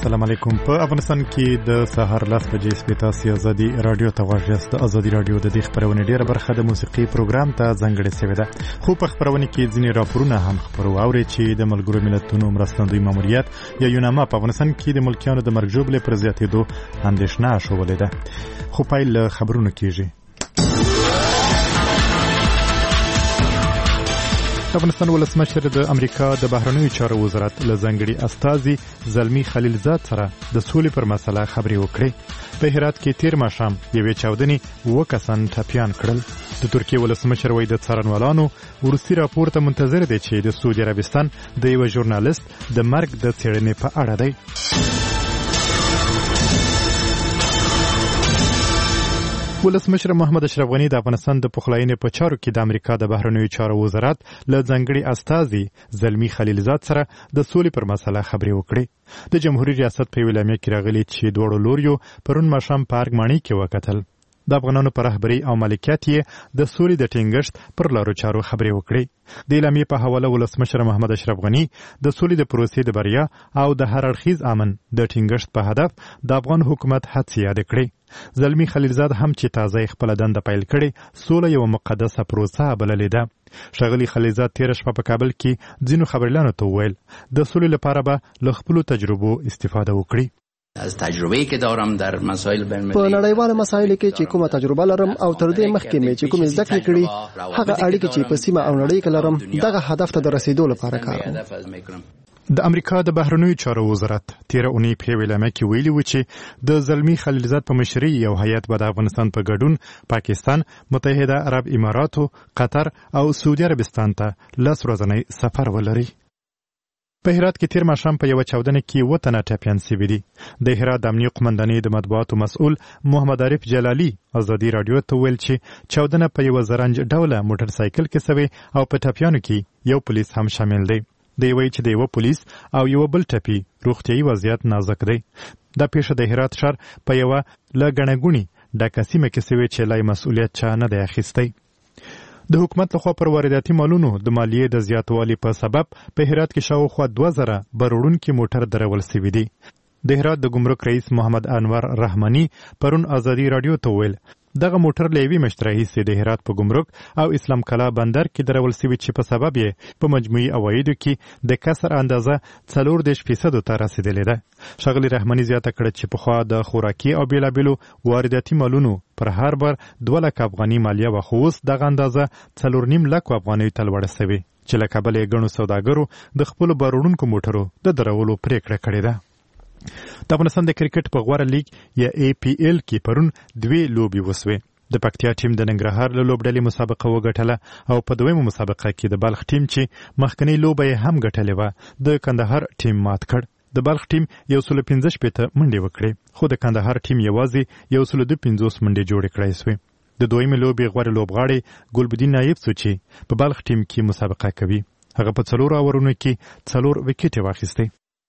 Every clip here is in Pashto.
السلام علیکم. په افغانستان کې د سهار 10 بجې سپیتاسي ازادي رادیو ته غوښتل د ازادي رادیو د دې خبرونه ډیره برخه د موسیقي پروګرام ته ځانګړې شوې ده. خو په خبرونه کې ځینې راپورونه هم خبرو اوري چې د ملګرو ملتونو مرستندوی ماموریت یا یوناما په افغانستان کې د ملکیانو د مرګ ژوبلې پر زیاتېدو اندېښنه شولې ده. خو پایل خبرونه کېږي. افغانستان ولسمشر د امریکا د بهرنیو چارو وزارت له ځانګړي استازي زلمی خلیلزاد سره د سولې پر مسله خبرې وکړې. په هرات کې تیر ماښام یوې چاودنې 2 کسان ټپیان کړل. د ترکیې ولسمشر وایي د څارنوالانو وروستي راپور ته منتظر دی چې د سعودي عربستان د یو ژورنالیست د مرګ د څېړنې په اړه دی. ولسمشر محمد اشرف غنی د افغانستان د پخلاینې په چارو کې د امریکا د بهرنیو چارو وزارت له ځانګړي استازي زلمی خلیلزاد سره د سولې پر مسله خبرې وکړې. د جمهوریت ریاست په اعلامیه کې راغلي چې دواړو لوریو پرون ماښام په ارګمانۍ کې وکتل. د افغانانو پر رهبري او مالکیت یې د سولې د ټینګښت پر لارو چارو خبرې وکړې. د اعلامیې په حواله ولسمشر محمد اشرف غنی د سولې د پروسې د بریا او د هر اړخیز امن د ټینګښت په هدف د افغان حکومت هڅې یاد کړې. زلمی خلیلزاد هم چې تازه خپل دنده پیل کړي سوله یو مقدسه پروسه بللې ده. ښاغلي خلیلزاد تیر شپه په کابل کې ځینو خبريالانو ته وویل د سولې لپاره به له خپلو تجربو استفاده وکړي. از تجربه‌ای که دارم در مسائل بین‌المللی په نړیوالو مسایلو کې چې کومه تجربه لرم او تر دې مخکې مې چې کومې زده کړې کړې هغه اړیکې چې په سیمه او نړۍ کې لرم دغه هدف ته د رسیدو لپاره کاروم. د امریکا د بهرنیو چارو وزارت تیر اونۍ په اعلامیه کې ویلي و چې د زلمی خلیلزاد په مشرۍ یو هیئت به د افغانستان په ګډون پاکستان، متحده عرب اماراتو، قطر او سعودي عربستان ته 10 ورځنی سفر ولري. په هرات کې تیر ماښام په یو چاودنه کې 2 تنه ټپیان شوي دي. د هرات د امنیه قومندانۍ د مطبوعاتو مسؤل محمد عارف جلالي ازادي رادیو ته ویل چې چاودنه په یو زرنج ډوله موټر سایکل کې شوې او په ټپیانو کې یو پولیس هم شامل دی. دی وایي چې د یو پولیس او یو بل ټپي روغتیايي وضعیت نازک دی. دا پیښه د هرات ښار په یو لګڼګونی ډکه سیمه کې شوې چې لای مسؤلیت چا نه دی اخیستی. د حکومت لخوا پر وارداتي مالونو د مالیې د زیاتوالي په سبب په هرات کې شاوخوا 2000 بروړونکي موټر درول شوي دي. د هرات د ګمرک رئیس محمد انور رحماني پرون ازادي رادیو ته ویل دغه موټر له یوې مشتري سي د هرات په ګمرک او اسلام کلا بندر کې درول شوي چې په سبب یې په مجموعي عوایدو کې د کسر اندازه 40% ته رسیدلې ده. ښاغلي رحماني زیاته کړه چې پخوا د خوراکي او بیلابیلو وارداتي مالونو پر هر بر 2 لک افغاني مالیه و خو اوس دغه اندازه 4.5 لک افغاني ته لوړه شوې چې له کابل یې ګڼو سوداګرو د خپل بارونکو موټرو د درولو پریکړه کړې ده. د افغانستان د کرکټ په غوړه لیګ یا APL کې پرون 2 لوبي وسوي. د پکتیا ټیم د ننګرهار له لوبډلې مسابقه وګټله او په دویمه مسابقه کې د بلخ ټیم چې مخکنی لوبه هم ګټلې و د کندهار ټیم مات کړ. د بلخ ټیم 115 منډې وکړې خو د کندهار ټیم یوازې 152 منډې جوړې کړې سوې. د دویمه لوبي غوړه لوبغاړي ګلبدین نایب سوچي په بلخ ټیم کې مسابقه کوي. هغه په 4 اورونو کې 4 وکټې واخیستې.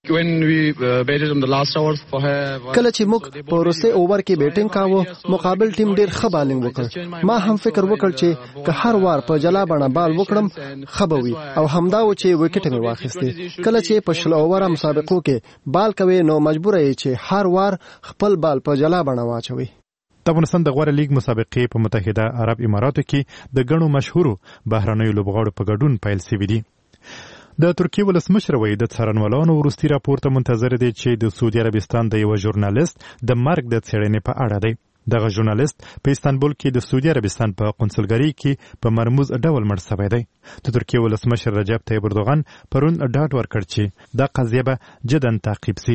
کله چې موږ په وروستي اوور کې بیټینګ کاوه مقابل ټیم ډیر ښه بالینګ وکړ. ما هم فکر وکړ چې که هر وار په جلا بڼه بال وکړم ښه به وي او همدا و چې وکټ مې واخیستې. کله چې په شل اوور مسابقو کې بال کوي نو مجبور یې چې هر وار خپل بال په جلا بڼه واچوي. د افغانستان د غوړه لیګ مسابقې په متحده عرب اماراتو کې د ګڼو مشهورو بهرنیو لوبغاړو په ګډون پیل شوي دي. د ترکیې ولسمشر وایي د څارنوالانو وروستي راپور ته منتظر دی چې د سعودي عربستان د یو ژورنالیست د مرګ د څېړنې په اړه دی. دغه ژورنالیست په استانبول کې د سعودي عربستان په قونسلګرۍ کې په مرموز ډول مړ شوی دی. د ترکیې ولسمشر رجب طیب اردوغان پرون ډاډ ورکړ چې دا قضیه به جداً تعقیب شي.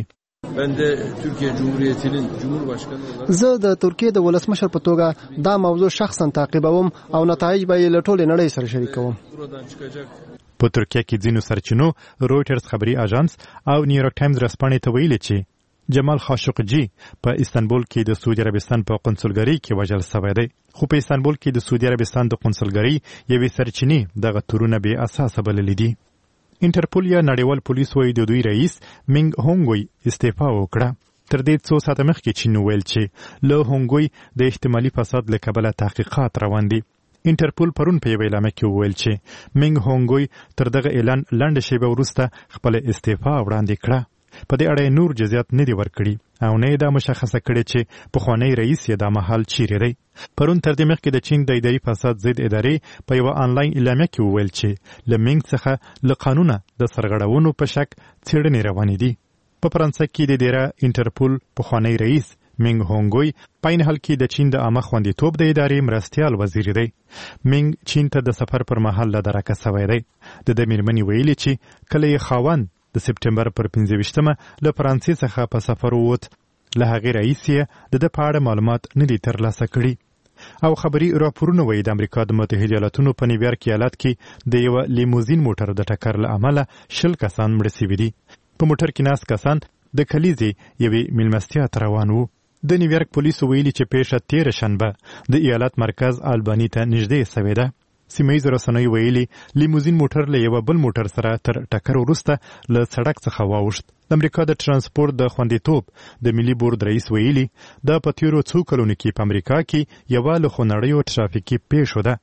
زه د ترکیې د ولسمشر په توګه دا موضوع شخصا تعقیبوم او نتایج به یې له ټولې نړۍ سره شریکوم. په ترکیه کې ځینو سرچینو رویټرز خبري اژانس او نیویورک ټایمز رسپانې ته ویلي چې جمال خاشقجي په استانبول کې د سعودي عربستان په قونسلګرۍ کې وژل شوی دی. خو په استانبول کې د سعودي عربستان د قونسلګرۍ یوې سرچینې دغه تورونه بې اساسه بللي دي. انټرپول یا نړیوال پولیس وایي د دوی رئیس مینګ هونګوی استعفا وکړه. تر دې څو ساعته مخکې چین ویل چې له هونګوی د احتمالي فساد له کبله تحقیقات روان دي. انټرپول پرون په یو اعلامیه کې وویل چې مینګ هونګوی تر دغه اعلان لنډه شیبه وروسته خپل استعفا وړاندې کړه. په دې اړه نور جزئیات نه دي ورکړي او نه دا مشخصه کړي چې پخوانی رئیس یې دا مهال چیرې دی. پرون تر دې مخکې د چین د اداري فساد ضد ادارې په یو آنلاین اعلامیه کې وویل چې له منګ څخه له قانونه د سرغړونو په شک څېړنې روانې دي. په فرانسه کې د ډیره انټرپول پخوانی رئیس منګ هونګوی پاین حل کې د چین د عامه خوندیتوب د ادارې مرستیال وزیر دی. منګ چین ته د سفر پر مهال له درکه سوی دی. د میرمنې ویلي چې کله یې خاوند د سپټمبر پر 15مه له فرانسې څخه په سفر ووت، له هغې رئیس یې د په اړه معلومات نه دي ترلاسه کړي. او خبري راپورونه وایي د امریکا د متحده ایالاتونو په نیویارک ایالت کې د یو لیموزین موټر د ټکر له امله 20 کسان مړه شوي دي. په موټر کې ناست کسان د کلیزې یوې میلمستیا ته روان وو. د نیویارک پولیسو ویلي چې پیښه تېره شنبه د ایالت مرکز آلبانی ته نږدې شوې ده. سیمهیزو رسنیو ویلي لیموزین موټر له یو بل موټر سره تر ټکر وروسته له سړک څخه واوښت. د امریکا د ترانسپورت د خوندیتوب د ملي بورډ رئیس ویلي دا په تیرو څو کلونو کې په امریکا کې یوه له خونړیو ټرافیکي پیښو ده.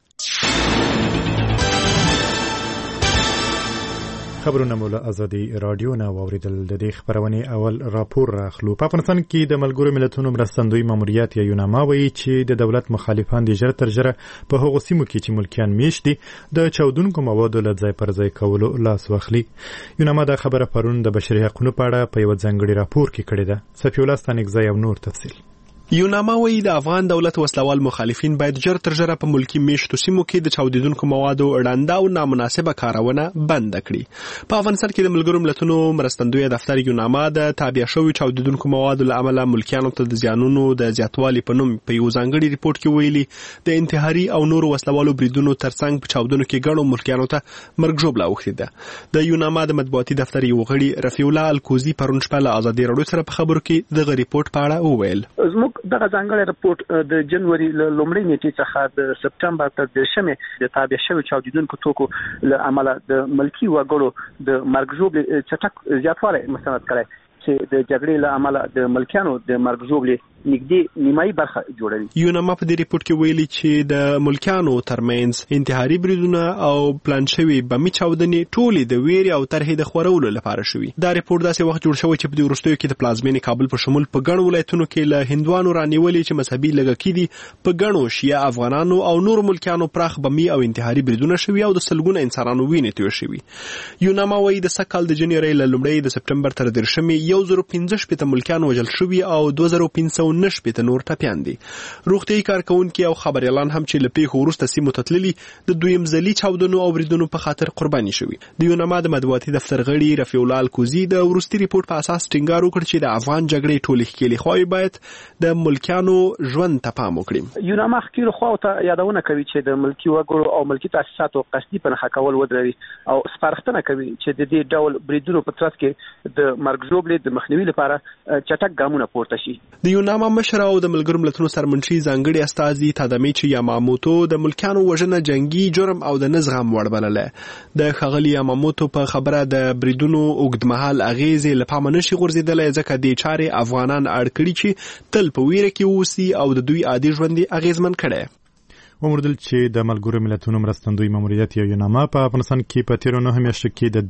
خبرونه مولا ازادي رادیو نه واوریدل. د دې خبرونه اول راپور راخلو. په افغانستان کې د ملګرو ملتونو مرستندوی ماموریت یا یوناما وایي چې د دولت مخالفان د ژر تر ژره په هغو سیمو کې چې ملکیان میشت دي د چاودونکو موادو له ځای پر ځای کولو لاس واخلي. یوناما دا خبره پرون د بشري حقوقو په اړه په یو ځانګړي راپور کې کړې ده. صفی الله ستانکزی او نور تفصیل. یوناما وایي د افغان دولت وسلوال مخالفین باید ژر تر ژره په ملکی میشتو سیمو کې د چاودیدونکو موادو ړنده او نامناسبه کارونه بند کړي. په افغانستان کې د ملګرو ملتونو مرستندوی دفتر یوناما د تابع شوی چاودیدونکو موادو له امله ملکیانو ته د زیانونو د زیاتوالي په نوم په یو ځانګړي ریپورت کې ویلي د انتحاري او نورو وسلوالو بریدونو ترڅنګ په چاودنو کې ګڼو ملکیانو ته مرګ ژوبله اوښتې ده. د یوناما د مطبوعاتي دفتر یو غړي رفیع الله الکوزي پرون شپه له ازادي راډیو سره په خبرو کې دغه ریپورت په اړه وویل. زموږ دغه ځانګړی رپورت د جنوري لومړۍ نیټې څخه د سپټمبر تر 10مې د تابع شوی چاودیدونکو توکو له امله د ملکی وګړو د مرګ ژوبلې چټک زیاتوالی مستند کړی چې د جګړې له امله د ملکیانو د مرګ ژوبلې نږدې نیمایي برخه جوړوي. یوناما په دې ریپورت کې ویلي چې د ملکیانو ترمنځ انتحاري بریدونه او پلان شوی بمي چاودنې ټولې د ویرې او طرحې د خورولو لپاره شوي. دا ریپورت داسې وخت جوړ شوی چې په دې وروستیو کې د پلازمینې کابل په شمول په ګڼو ولایتونو کې له هندوانو رانیولې چې مذهبي لږکي دي په ګڼو شیعه افغانانو او نور ملکیانو پراخ بمي او انتحاري بریدونه شوي او د سلګونه انسانانو وینې توی شوي. یوناما وایي د سکهال د جنوري له لومړۍ د سپټمبر تر 10مې 1015 ملکیان وژل شوي او 2500 نشپېته نور ټپیان دي. روغتیايي کارکونکي او خبريالان هم چې له پیښو وروسته سیمو ته تللي د دویم ځلي چاودنو او بریدونو په خاطر قرباني شوي. د یوناما د مطبوعاتي دفتر غړي رفیع الله الکوزي د وروستي ریپورت په اساس ټینګار وکړ چې د افغان جګړې ټولې ښکېلې خواوې باید د ملکیانو ژوند ته پام وکړي. یوناما ښکېلو خواو ته یادونه کوي چې د ملکي وګړو او ملکي تاسیساتو قصدي پنهخه کول ودروي او سپارښتنه کوي چې د دې ډول بریدونو په ترڅ کې د مرګ ژوبلې د مخنیوي لپاره چټک ګامونه پورته شي. د یوناما مشر او د ملګرو ملتونو سرمنشي ځانګړي استازي تادامیچي یاماموتو د ملکیانو وژنه جنگي جرم او د نزغم وړ بلله. د ښاغلي یاماموتو په خبره د بریدونو اوږدمهال اغیزې له پامه نشي غورځېدلی ځکه دې چارې افغانان اړ کړي چې تل په ویره کې اوسي او د دوی عادي ژوند اغیزمن کړي. وموردل چې د ملګرو ملتونو مرستندوی ماموریت یا یوناما په افغانستان کې په تیرو 9 میاشتو کې د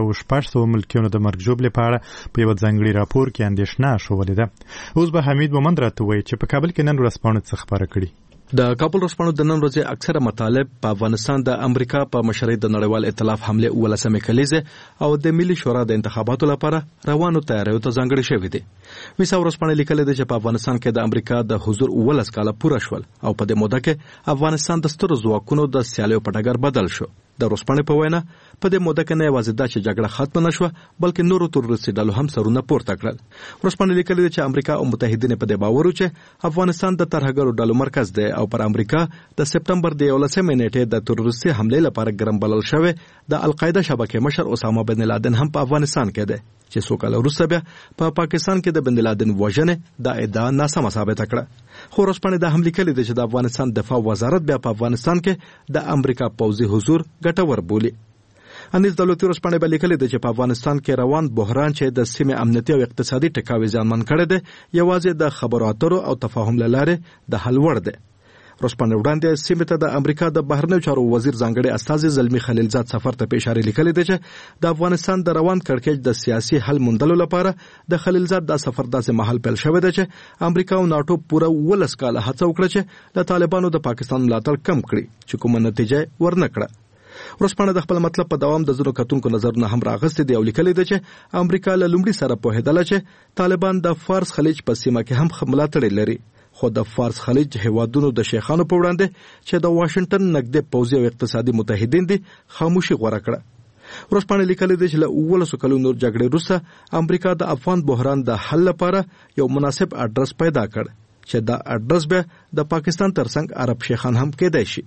3600 ملکیانو د مرګ ژوبلې په اړه په یو ځانګړي راپور کې اندېښنه شولې ده. اوس به حمید مومند راته وایي چې په کابل کې نن ورځپاڼه څه خبره کړي. د کابل ورځپاڼو د نن ورځې اکثره مطالب په افغانستان د امریکا په مشرۍ د نړیوال ائتلاف حمله 18 کلیزه او د ملي شورا د انتخاباتو لپاره روانو تیاریو ته ځانګړي شوې دي. ویسا ورځپاڼه لیکلې ده چې په افغانستان کې د امریکا د حضور 18 کاله پوره شول او په دې موده کې افغانستان د سترو ځواکونو د سیالیو په ډګر بدل شو. د ورځپاڼې په وینا په دې موده کې نه یوازې دا چې جګړه ختم نشوه بلکې نورو تروریستي ډلو هم سرونه پورته کړل. ورځپاڼې لیکلې ده چې امریکا او متحدین په دې باور وو چې افغانستان د ترهګرو ډلو مرکز دی او پر امریکا د سپټمبر د 11مې نیټې د تروریستي حمله لپاره ګرم بلل شوی د القاعده شبکې مشر اسامه بن لادن هم په افغانستان کې دی چې څو کال وروسته بیا په پاکستان کې د بن لادن وژنې د ادعا ناسمه ثابته کړه. خو ورځپاڼې دا هم لیکلې ده چې د افغانستان دفاع وزارت بیا په افغانستان کې د امریکا پوځي حضور ګټور بولي. انیس دولتي ورځپاڼې به لیکلې ده چې په افغانستان کې روان بحران چې د سیمې امنیتي او اقتصادي ټکاوي زیانمن کړی دی یوازې د خبرو اترو او تفاهم له لارې د حل وړ دی. ورځپاڼې وړاندې سیمې ته د امریکا د بهرنیو چارو وزیر ځانګړي استازي زلمی خلیلزاد سفر ته اشاره لیکلې ده چې د افغانستان د روان کړکېچ د سیاسي حل موندلو لپاره د خلیلزاد د سفر داسې مهال پیل شوی دی چې امریکا او ناتو پوره 12 کاله هڅه وکړه چې د طالبانو د پاکستان ملاتړ کم کړي چې کومه نتیجه ورنکړه ورځپاڼه د خپل مطلب په دوام د زړو کتونکو نظرونه هم راغستې دی او لیکلې ده چې امریکا له لومړي سره پوهېدله چې طالبان د فارس خلیج په سیمه کې هم ملاتړ لري خو د فارس خلیج هیوادونو د شیخانو په وړاندې چې د واشنگټن نږدې پوځي او اقتصادي متحدین دي خاموشي غوړه کړه ورځپاڼه لیکلې ده چې له 12 کلونو جګړې وروسته امریکا د افغان بحران د حل لپاره یو مناسب اډرس پیدا کړ چې دا اډرس به د پاکستان ترڅنګ عرب شیخان هم کېدای شي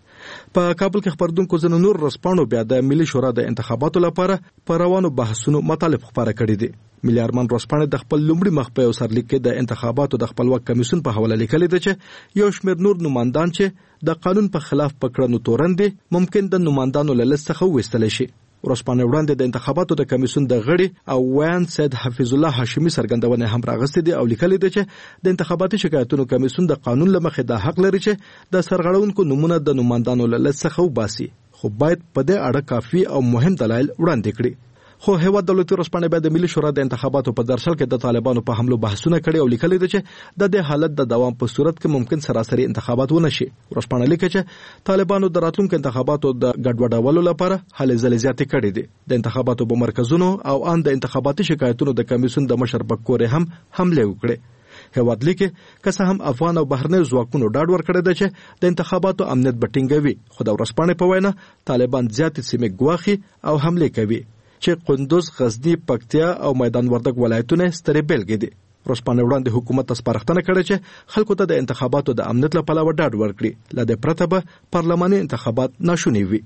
په کابل کې خبردونکو ځنو نور رسپانو بیا د ملي شورا د انتخاباتو لپاره په روانو بحثونو مطالب خبره کړې دي ملي ارمان رسپانه د خپل لومړي مخ په سرلیک کې د انتخاباتو د خپلواک کمیسیون په حواله لیکلې ده چې یو شمېر نور نمائندان چې د قانون په خلاف پکړنو تورن دي ممکن د نمائندانو له لست څخه وستل شي ورځپاڼه وړاندې د انتخاباتو د کمیسیون د غړي او ویان سید حفیظ الله هاشمي څرګندونه هم راغستې دي او لیکلې ده چې د انتخاباتي شکایتونو کمیسیون د قانون لمخې د حق لري چې د سرغړونکو نمونه د نمائندانو له لست څخه وباسي خو باید په دې اړه کافي او مهم دلایل وړاندې کړي خو هیواد دولتي ورځپاڼه به د ملي شورا د انتخاباتو په درشل کې د طالبانو په حملو بحثونه کړي او لیکلي دي چې د دې حالت د دوام په صورت کې ممکن سراسري انتخابات ونه شي ورځپاڼه لیکي چې طالبانو د راتلونکو انتخاباتو د ګډوډولو لپاره هلې ځلې زیاتې کړې دي د انتخاباتو په مرکزونو او ان د انتخاباتي شکایتونو د کمیسیون د مشر بکور هم حمله وکړه هیواد لیکي که څه هم افغان او بهرنیو ځواکونو ډاډ ورکړی دی چې د انتخاباتو امنیت به ټینګوي خو د ورځپاڼې په وینا طالبان زیاتې سیمې ګواښي او حمله کوي چې قندوز، غزنی، پکتیا او میدان وردګ ولایتونه سترې بیلګې دي ورځپاڼه وړاندې حکومت ته سپارښتنه کړې چې خلکو ته د انتخاباتو د امنیت لپاره ډاډ ورکړي له دې پرته به پارلماني انتخابات ناشوني وي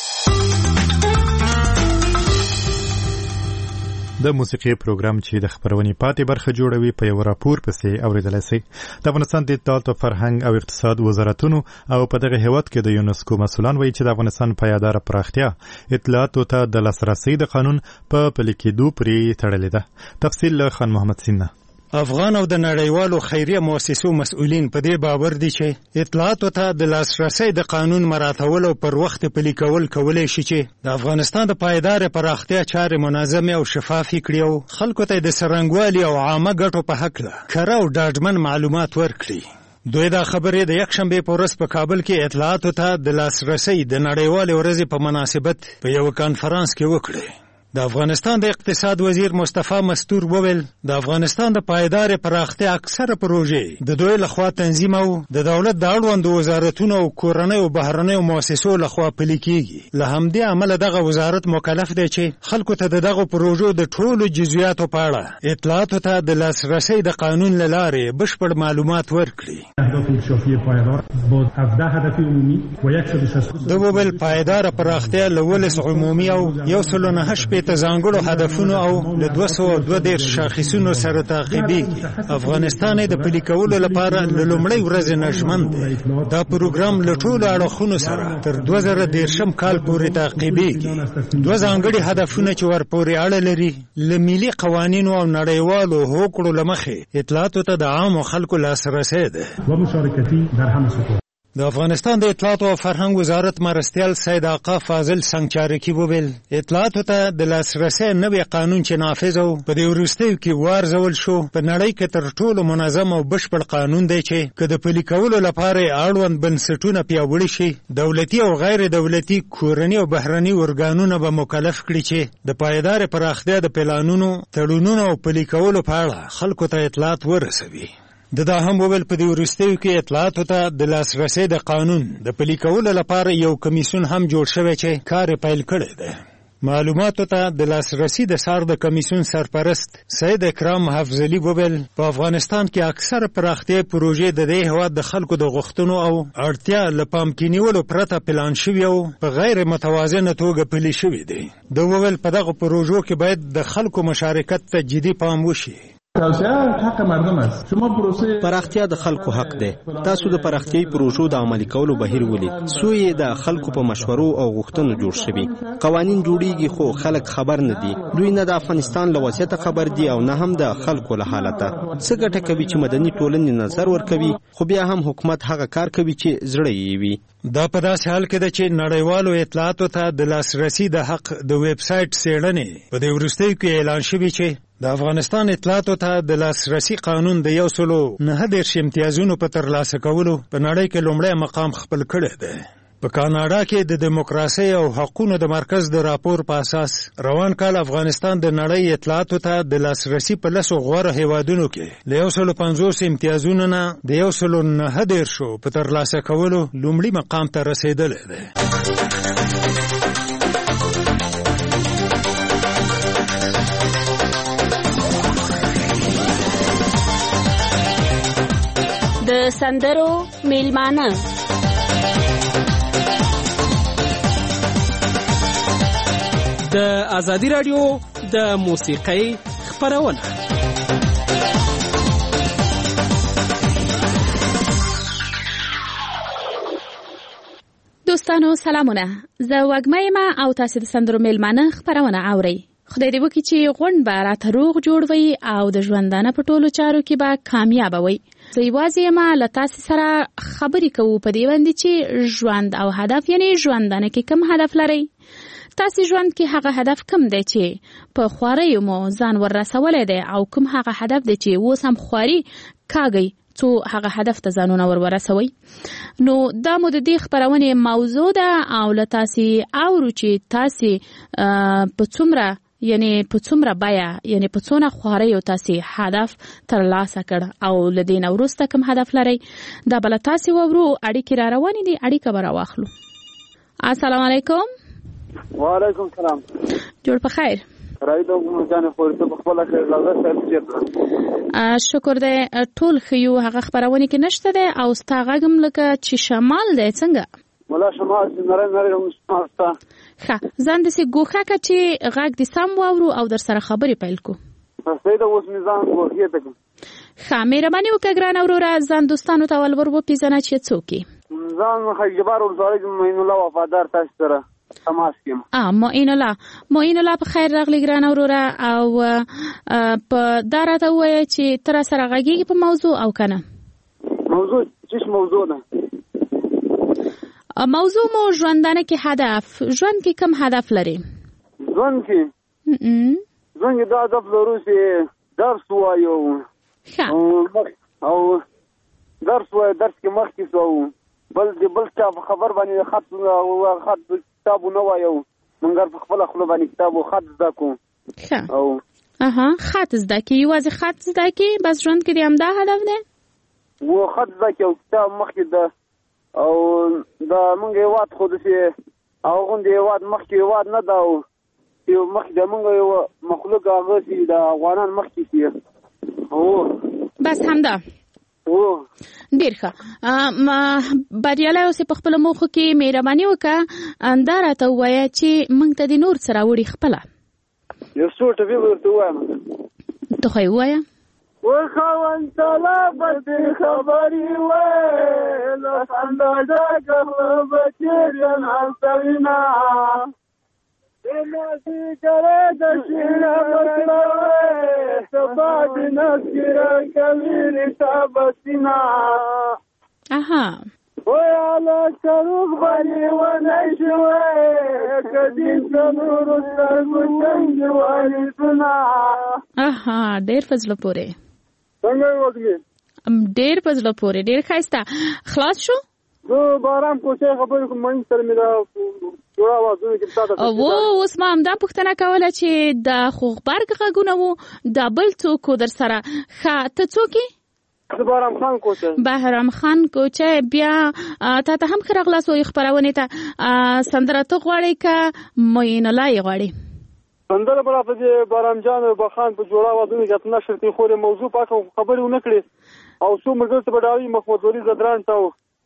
د موسیقي پروګرام چې د خبرونې پاتې برخه جوړوي په یو راپور پسې اوریدلای شي د افغانستان د اطلاعات او فرهنګ او اقتصاد وزارتونو او په دغه هیواد کې د یونسکو مسؤلان وایي چې د افغانستان پایدار پراختیا اطلاعاتو ته د لاسرسي د قانون په پلي کېدو پورې تړلې ده تفصیل له خان محمد سینا افغان او د نړیوالو خیریه مؤسسو مسؤلین په دې باور دي چې اطلاعاتو ته د لاسرسي د قانون مراعاتول او پر وخت پلي کول کولای شي چې د افغانستان د پایدار پراختیا چارې منظمه او شفافي کړي او خلکو ته د سرنګوالي او عامه ګټو په حق له کره او ډاډمن معلومات ورکړي دوی دا خبرې د یکشنبه په ورځ په کابل کې اطلاعاتو ته د لاسرسي د نړیوالې ورځې په مناسبت په یو کانفرنس کې وکړي د افغانستان د اقتصاد وزیر مصطفی مستور وویل د افغانستان د پایدار پراختیا اکثره پروژې د دوی لخوا تنظیم او د دولت د اړوندو وزارتونو او کورنۍ او بهرنیو مؤسسو لخوا پلي کیږي له همدې امله دغه وزارت مکلف دی چې خلکو ته دغه پروژو د ټولو جزئیاتو په اړه اطلاعاتو ته د لاسرسي د قانون له لارې بشپړ معلومات ورکړي د وویل پایدار پراختیا له ولس عمومي او 1.8 ته ځانګړو هدفونو او له 202 شاخصونو سره تعقیبېږي افغانستان د پلي کولو لپاره له لومړۍ ورځې نه ژمن دی دا پروګرام له ټولو اړخونو سره تر 2013 کال پورې تعقیبېږي دوه ځانګړي هدفونه چې ورپورې اړه لري له ملي قوانینو او نړیوالو حقوقو له مخې اطلاعاتو ته د عامو خلکو لاسرسی ده د افغانستان د اطلاعاتو او فرهنګ وزارت مرستیال سید آقا فاضل سنگچارکی وویل اطلاعاتو ته د لاسرسي نوی قانون چې نافذ او په دې وروستیو کې وارزول شو په نړۍ کې تر ټولو منظم او بشپړ قانون دی چې که د پلي کولو لپاره اړوند بنسټونه پیاوړي شي دولتي او غیر دولتي کورني او بهرني ارګانونه به مکلف کړي چې د پایدار پراختیا د پلانونو تړونونو او پلي کولو په اړه خلکو ته اطلاعات ورسوي دا هم وویل په دې وروستیو کې اطلاعاتو ته د لاسرسي د قانون د پلي کولو لپاره یو کمیسیون هم جوړ شوی چې کار پیل کړی دی معلوماتو ته د لاسرسي د سار د کمیسیون سرپرست سید اکرام حفظلی وویل په افغانستان کې اکثر پراختیا پروژې د دې هیواد د خلکو د غوښتنو او اړتیا له پام کې نیولو پرته پلان شوي او په غیر متوازنه توګه پلي شوي دي د وویل په دغه پروژو کې باید د خلکو مشارکت ته جدي پام وشي پراختیا د خلکو حق دی. تاسو د پراختیايي پروژو د عملي کولو بهیر ولید. سوی د خلکو په مشورو او غوښتنو جوړ شوی. قوانین جوړیږي خو خلک خبر نه دي. دوی نه د افغانستان له وضعیت خبر دي او نه هم د خلکو له حالته. څه ګټه کوي چې مدني ټولنې نظر ورکوي خو بیا هم حکومت هغه کار کوي چې زړه یې وي. دا په داسې حال کې ده چې نړیوالو اطلاعاتو ته د لاسرسي د حق د ویب سایټ څېړنې په دې وروستیو کې اعلان شوي چې د افغانستان اطلاعاتو ته د لاسرسي قانون د 139 امتیازونو په ترلاسه کولو په نړۍ کې لومړی مقام خپل کړی دی. په کاناډا کې د دیموکراسۍ او حقوقو د مرکز د راپور په اساس روان کال افغانستان د نړۍ اطلاعاتو ته د لاسرسي په 10 غوره هیوادونو کې له 150 امتیازونو نه د 109 په ترلاسه کولو لومړی مقام ته رسیدلی دی. د سندرو میلمانه د ازادي رادیو د موسیقۍ خبرونه. دوستانو سلامونه. زه وګمې ما او تاسو د سندرو میلمانه خبرونه اورئ. خدای دې وکړي چې غونډ به راته روغ جوړ وي او د ژوندانه په ټولو چارو کې به کامیاب وي. زه یوازې ما له تاسو سره خبرې کوو په دې باندې چې ژوند او هدف یعنی ژوندانه کې کوم هدف لرئ. تاسو ژوند کې هغه هدف کوم دی چې په خوارۍ مو ځان ورسولای دی او کوم هغه هدف دی چې اوس هم خواري کاږئ څو هغه هدف ته ځانونه ورسوي. نو دا مو د دې خبرونې موضوع ده او له تاسو اورو چې تاسو په څومره په څومره بیا په څونه خوارۍ او تاسو هدف ترلاسه کړ او لدین وروسته کوم هدف لرئ. دا بل تاسو وورو اړیکې را روانې دي. اړیکه به راواخلو. السلام علیکم. وعلیکم السلام. جوړ په خیر. راځو موږ ځان خورته په خپل خیر راځه شکر دې ټول خيو هغه خبرونه کې نشته ده او ستاغم لکه چې شمال دی څنګه ولا شمال نره مستا ښه ځان دې ګوخه کا چې غږ دې سم واورو او در سره خبرې پیل کو. زه دا اوس میزان ورغې ته ښه مهرباني وکړه ګران اورورا ځان دوستانو ته ولور و پیژنه چې څوک ځان خیبر ولزارې مين الله وفادار تاسو سره تماس کیم. معین الله په خیر راغلی ګران اورورا او په دراته وای چې تر سره غږیږي په موضوع او کنه موضوع ده موضوع مو ژوندانه کې هدف ژوند کې کوم هدف لري؟ ژوند کې دا هدف لرو چې درس وایو او درس کې مخکې سو بل خبر باندې خط کتاب نه وایو مونږ په خپل خپل باندې کتاب او خط زده کو او خط زده کی یوازې خط زده کی بس ژوند کې هم دا هدف دی و خط زده کی او کتاب مخکې ده او دا مونږ یو وخت خو دې او غوندې یو وخت مخکې یو وخت نه دا یو مخکې د مونږ یو مخلوق هغه چې د افغانان مخکې شي او بس همدا ډیر ښه بریالی اوسې په خپل موخو کې مهرباني وکړه دا راته ووایه چې موږ ته د نور سره وړي خپله یو څو ټپې ورته ووایم ته خو یې ووایه وخوان طلبت خبري ولا صندوق بچيرن حسينا ناسي کرے دشنا مطلوے سباد نذكر كبير تابسنا ويا شروق بني ونشوي كدين سنور السلم والسنا ډېر فضل پوره څنګه وګړي ډېر فضل پوره ډېر خاصه خلاص شو زه بارام کوڅه خبرې کوم من سره مې دا جوړه وازونه کې تاسو اوس ما هم دا پوښتنه کوله چې د خوغبرګ غږونه وو د بل څوک در سره ته څوک بهرام خان کوچه بیا ته هم خرغلاس وي خبرونه ته سندره ته غواړي کا مین الله یې غواړي سندره بل په بهرام جان او بخان په جوړه وازونه کې نشر تی خوري موضوع پاکه خبرې ونه کړې او څو مرګ ته بډاوي محمد ولی زدران ته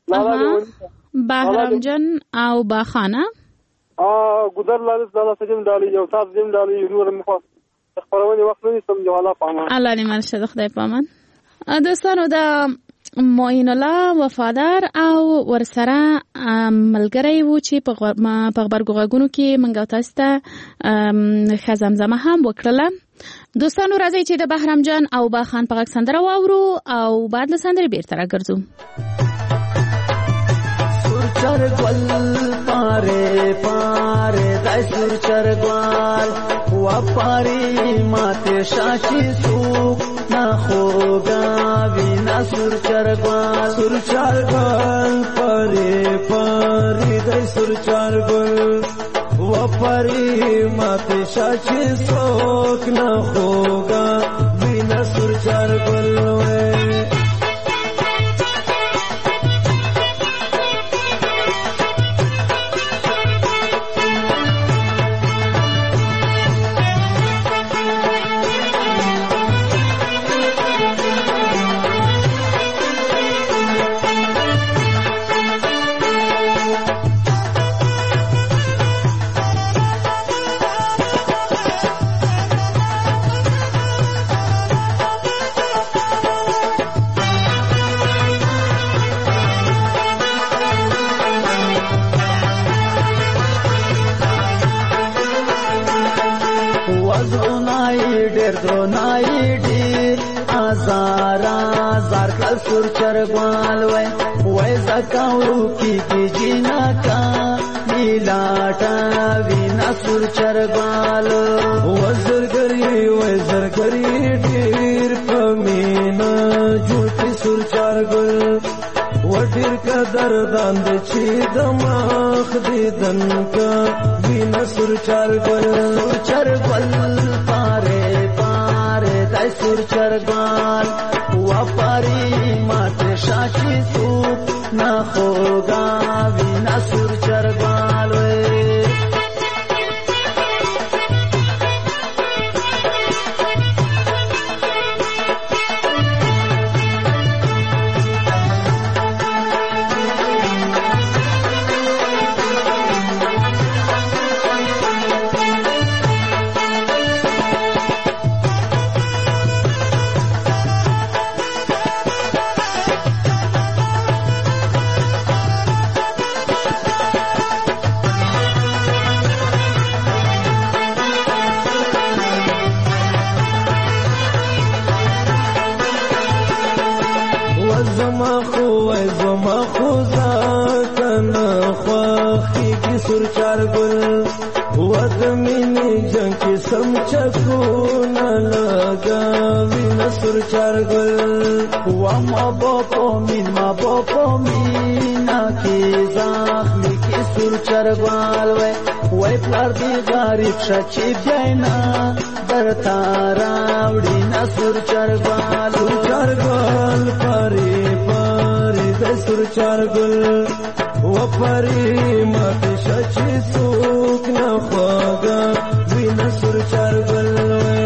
بهرام جان او بخانه ګودر لاله سلام ډالي یو تاسو دیم ډالي نور مخ خبرونه وخت نه سم جو الله پامان الله دې مرشه خدای پامان. دوستانو د معین الله وفادار او ورسره ملګری وو چې په خبرګو غږونو کې منګو تاسو ته خزمزمه هم وکړله. دوستانو راځي چې د بهرام جان او با خان په غږ سندره واورو او بعد له سندرې بیرته راګرځو. سورچر ګل پاره پاره دای سورچر ګل وا پاری ماته شاشي سوق نا خوګا وینا سورچر ګل پاره پاره دای سورچر ګل وا پاری ماته شاشي سوق نا خوګا وینا سورچر ګل سورچرګوال وای زکاو کی جینا کا میلاټا وینا سورچرګوال وزرګری ډیر پمینا جوړی سورچرګل وډیر قدر داند چې دماغ دې دنکا وینا سورچرګل پاره پاره دای سورچرګل وپاری ماته شاشي سوپ نا خوګا وینا سورچرګال شچی بینا در تاراوڑی نسور چرگال پاری پاری دسور چرگل و پاری مات شچی سوک نخواگا وی نسور چرگل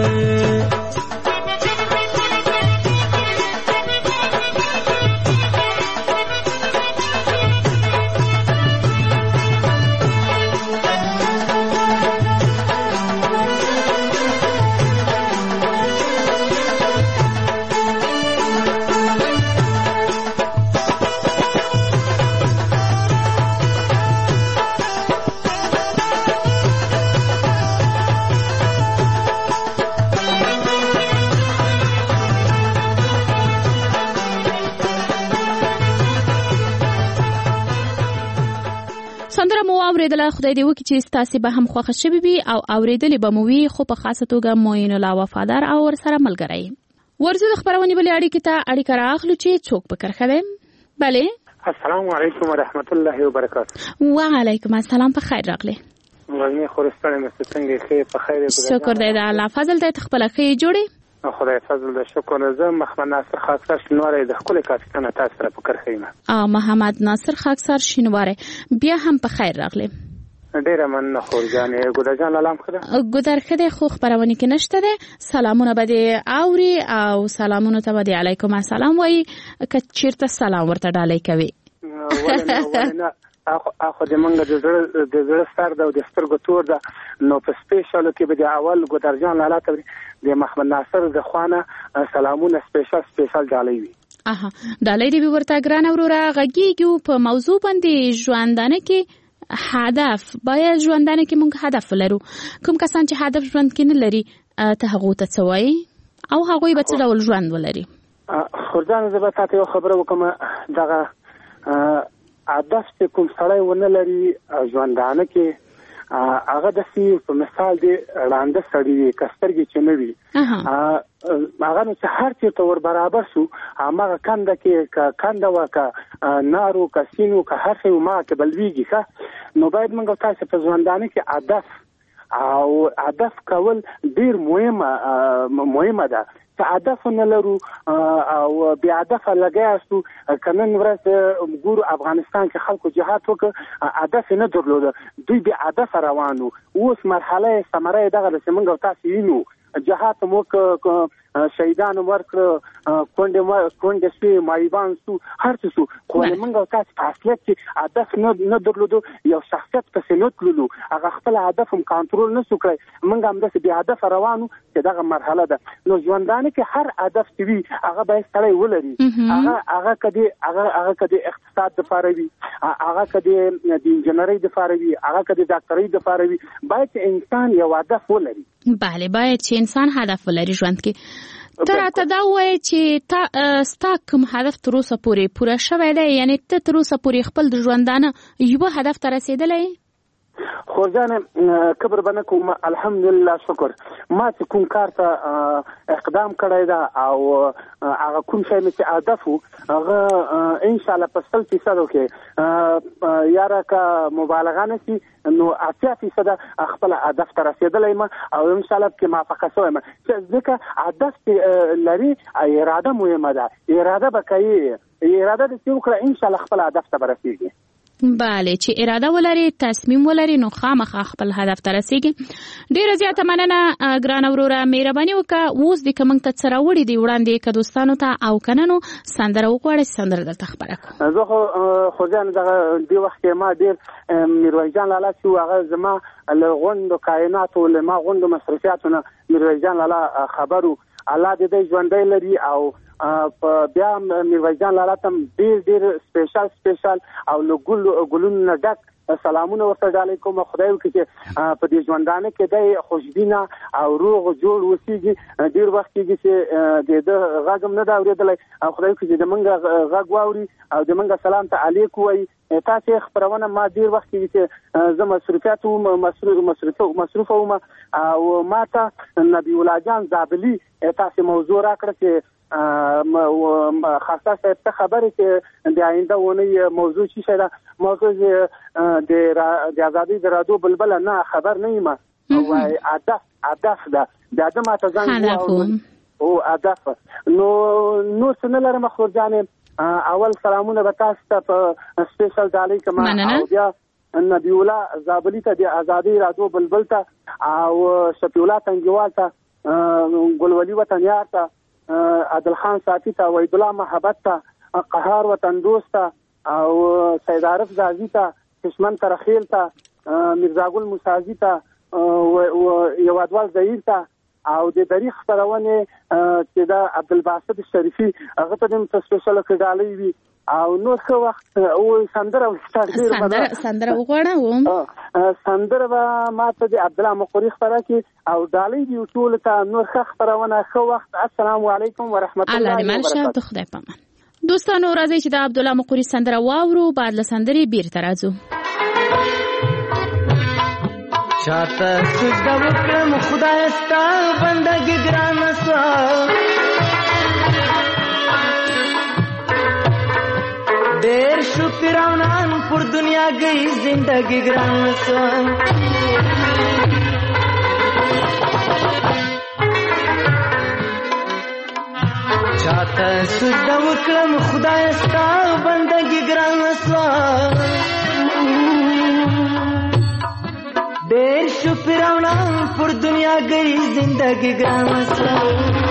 اوریدله خدای دې وکړي چې تاسو به هم خوښ شوي وي او اوریدلې به مو وي خو په خاصه توګه معین الله وفادار او ورسره ملګری ورزو د خبرونې بلې اړیکې ته اړیکه رااخلو چې څوک په کرخه دی. بله السلام علیکم ورحمت الله وبرکاته. وعلیکم السلام، په خیر راغلی. ورنی خورستانه مست څنګه ښه په خیر ګذر. شکر دې د الله فضل دې خپل ښه جوړي. خدای فضل د شکر زه محمد ناصر خاکسار شینواری د خپل کاپیتان تاسو سره په کرخه یم. محمد ناصر خاکسار شینواری بیا هم په خیر راغلی. ډیره مننه خورجانې ګودر جان لالام خده ګودر خده خو خبرونه کې نشته ده. سلامونه بده اوري او سلامونه ته بده علیکم السلام وای ک چیرته سلام ورته ډالۍ کوي. اخو د منګه د زړه سر د سترګو تور ده نو په سپیشل کې به د اول ګودرجان لاله ته د محمد ناصر د خوانه سلامونه سپیشل ډالۍ وي. ډالۍ دی ورته ګران اورورا غږیږي په موضوع باندې ژوندانه کې هدف باید ژوندانه کې موږ هدف ولرو. کوم کسان چې هدف ژوند کې نه لري ته هغه ته څه وایي او هغه به څه ډول ژوند ولري؟ خورجان زه به تاسو یو خبره وکم دغه هدف چې کوم سړی ونه لري ژوندانه کې هغه د سی په مثال دی وړاندې سړی کسترګي چې نه وي هغه نو چې هر څه تور برابر شو هغه کنده کې کنده وکا نارو کسینو که هر څه ما کې بلويږي ښه نو باید موږ تاسو په ژوندانه کې هدف کول ډیر مهمه ده. هدف نه لرو او بیا هدف لګیاسو کنن ورځ ګورو افغانستان کې خلکو جهاد وکړ هدف نه درلوده دوی بیا هدف روانو اوس مرحله ثمره دغه سیمنګ تاسو وینو جهاد مو شهیدان ورکړه کونډه سي مایبان سو هر څه سو خو موږ تاسو فاصله کې هدف نه درلودو یو شخصیت په سنوتلو هغه خپل هدف هم کنټرول نه سوکړي موږ هم د بیا هدف روانو چې دغه مرحله ده. نو ژوندانه کې هر هدف چې وي هغه باید سړی ولري هغه کدي اقتصاد د لپاره وي هغه کدي د انجنیری د لپاره وي هغه کدي ډاکټرۍ د لپاره وي باید انسان یو هدف ولري. بله باید چې انسان هدف ولري ژوند کې. تر اته دا وایي چې ستا کوم هدف تر اوسه پورې پوره شوی دی یعنی ته تر اوسه پورې خپل د ژوندانه یو هدف ته رسیدلی؟ خو ځان کبر بنه کوم الحمدلله شکر ما چې کوم کار ته اقدام کړی دا او هغه کوم شی چې هدف هغه ان شاء الله په 100% کې یاره کا مبالغه نشي نو 80% خپل هدف ته رسیدلی ما او ان شاء الله کې موافقه شوم چې ځکه هدف لري اراده مهمه ده اراده بکایي اراده د څه وکړه ان شاء الله خپل هدف ته برسیږي. بله چې اراده ولري تصمیم ولري نو خامخا خپل هدف ته رسیږي. ډیره زیاته مننه ګران اوروره مهرباني وکړه اوس د کوم ته سره وړي دی وړاندې که دوستانو ته او کننو سندره وغواړي سندره درته خبره کوم. زه خو ځان دغه دی وخت ما ډیر میرویس جان لالا چې هغه زما له غوندو کائناتو له ما غوندو مصرفیاتونه میرویس جان لالا خبرو الله دې ژوندۍ لري او بیا میرویس جان لالا تم ډیر سپیشل او له ګلونو ډک سلامونه ورته ډالۍ کوم. خدای وکړي چې په دې ژوندانه کې د خوشبینه او روغ جوړ وسیږي ډیر وخت کېږي چې د غږم نه دا اورېدلی او خدای وکړي چې د منګه غږ واوري او د منګه سلام ته علیکم وایي. تاسو خبرونه ما ډیر وخت کېږي چې زه مصروفیات وم مصروف وم او ما ته نبی الله جان زابلی تاسو موضوع راکړه چې خاصه څه خبره چې د آینده ونی موضوع شي شدا موضوع د آزادی د رادیو بلبل نه خبر نه یم او هدف ده د ادم ته ځان او هدف نو څنګه لرم خورجانې اول سلامونه به تاسو ته په سپیشل ډالۍ کوم او بیا نبی الله زابلی ته د آزادی رادیو بلبل ته او شفیع الله تنګوال ته ګلولي وطنیار ته عادل خان ساتی ته وحید الله محبت ته قهار وطن دوست ته او سید عارف زازی ته دشمن ترخیل ته مرزا ګل موسازی ته یوادوال زهیر ته او د تاریخ خبرونه چې دا عبدالباسط شریفي هغه ته د سپیشل کډالۍ وی او نو څو وخت او سندره وغواړم سندره ماته د عبد الله مقری خبره کې او ډالۍ دی ټول ته نور خبرونه خو وخت السلام علیکم ورحمت الله وبرکاته. خدای پامان دوستانو راځي چې د عبد الله مقری سندره واورو بعد له سندرې بیرته راځو. چاته سجده وکړم خدای ستا بندګي ګرانه سوه ډېر شو فرعونان پر دنیا گئی زندګي ګرانه سوه چاته سجده وکړم خدای ستا بندګي ګرانه سوه ډېر شو فرعونان پر دنیا گئی زندگی ګرانه سوه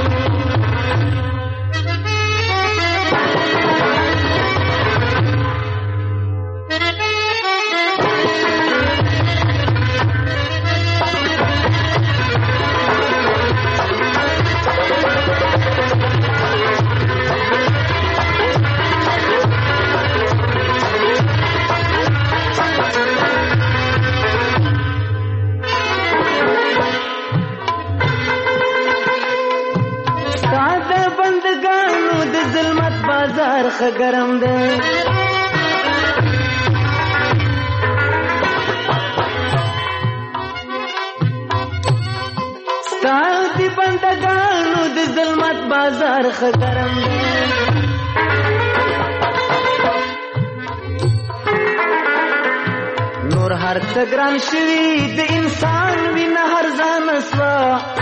خګرم دی ستاسو دی بندگانو د ظلمت بازار خګرم دی نور هر څه ګران شوي د انسان وینه هر ځان سوا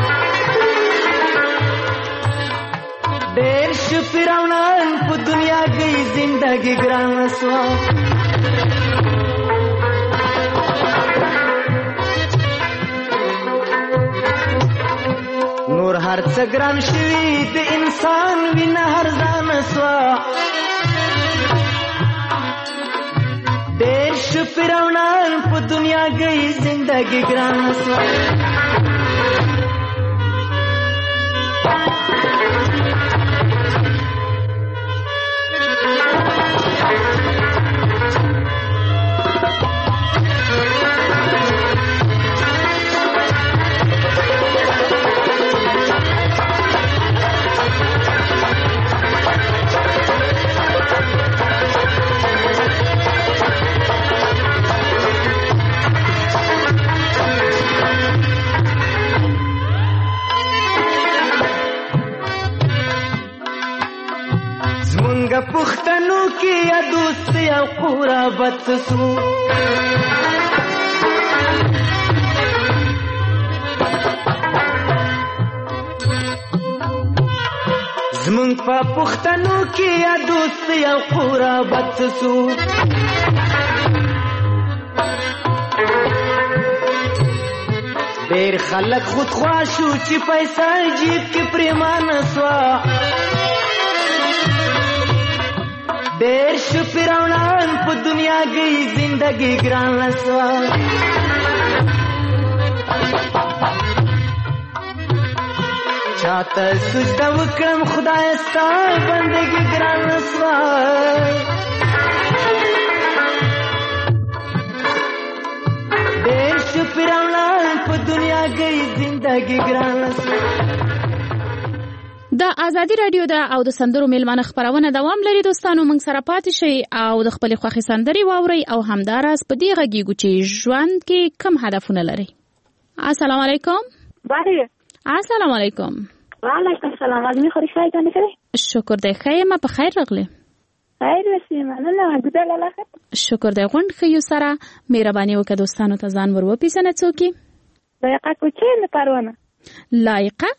ډېر شو فرعونان په دنیا کې زندګي ګران سوا نور هر څه ګران شوي د انسان وینه هر ځان سوا ډېر شو فرعونان په دنیا کې زندګي ګران سوا پښتنو کې یا دوست یا قرابت سو زمونږ په پښتنو کې یا دوست یا قرابت سو ډېر خلک خودخوا شو چې پیسې جیب کې پریمانه سوا ډېر شو فرعونان په دنیا کې زندګي ګران سوا چاته سجده وکړم خدای ستا بندګي ګران سوا ډېر شو فرعونان په دنیا کې زندګي ګران سوا د ازادي رادیو د او د سندرو میلمانه خبرونه دوام لري دوستانو موږ سره پاتې شئ او د خپل خوښي سندري واوري او همداراز په دې غږیږو چې ژوند کې کم هدفونه لري. السلام علیکم. بله. السلام علیکم. وعلیکم السلام. ازمی خوري خای کنه کړی؟ شکر دی خیر ما په خیر راغلی. خیر وسی مننه ګډه لاله. شکر دی غونډ خيو سره مهرباني وکړه دوستانو ته ځان ور وپیژنه څوکي. لایقه کوچې نه پروانه. لایقه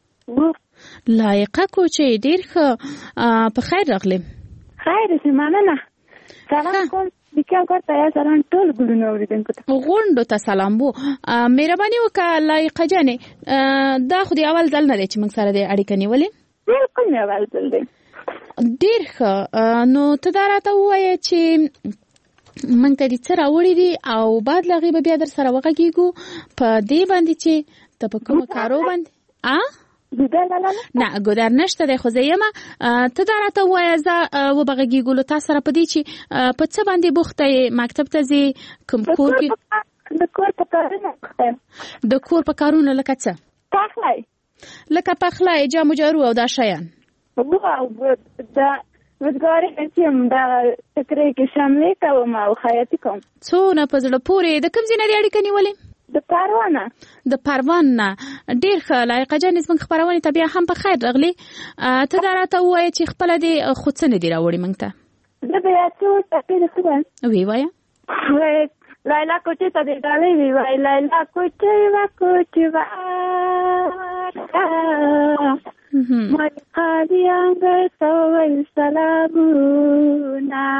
لایقه کوچې ډیر ښه په خیر راغلی. خیر سي مننه. سلام کوم دکان کوته یا سلام ټول ګلونه اوریدونکو ته. غونډو ته سلام وو. مهرباني وکړه لایقه جانې دا خو دی اول ځل نه دی چې موږ سره د اړیکه نیولې. بالکل نه اول ځل دی. ډیر ښه نو ته دا راته ووایې چې موږ ته دې څه راوړي دي او بعد له هغې به بیا در سره وغږېږو په دې باندې چې ته په کومه کارو باندې نه ګودر نشته دی خو زه یم ته دا راته ووایه زه وبغږېږو له تا سره په دې چې په څه باندې بوخته یې مکتب ته ځې کوم کور کې د کور په کارونه د کور په کارونه لکه څه پخلی لکه پخلی جامو جارو او دا شیان دا وزګاري هڅیم دا فکرې کې شاملې کوم او خیاطي کوم څونه په زړه پورې د کوم ځای نه دې اړیکه نیولې د پروان نه ډېر ښه لایقه جانې زموږ خپرونې ته بیا هم په خیر راغلې ته دا راته ووایه چې خپله دې خو څه نه دي راوړي موږ ته زه به یا څه ټاپې درته وایم ویې وایه لایلا کوچې ته دې ډالۍ وی وای لایلا کوچې وا کوچې وا مای قاضي انګر سوال سلامونه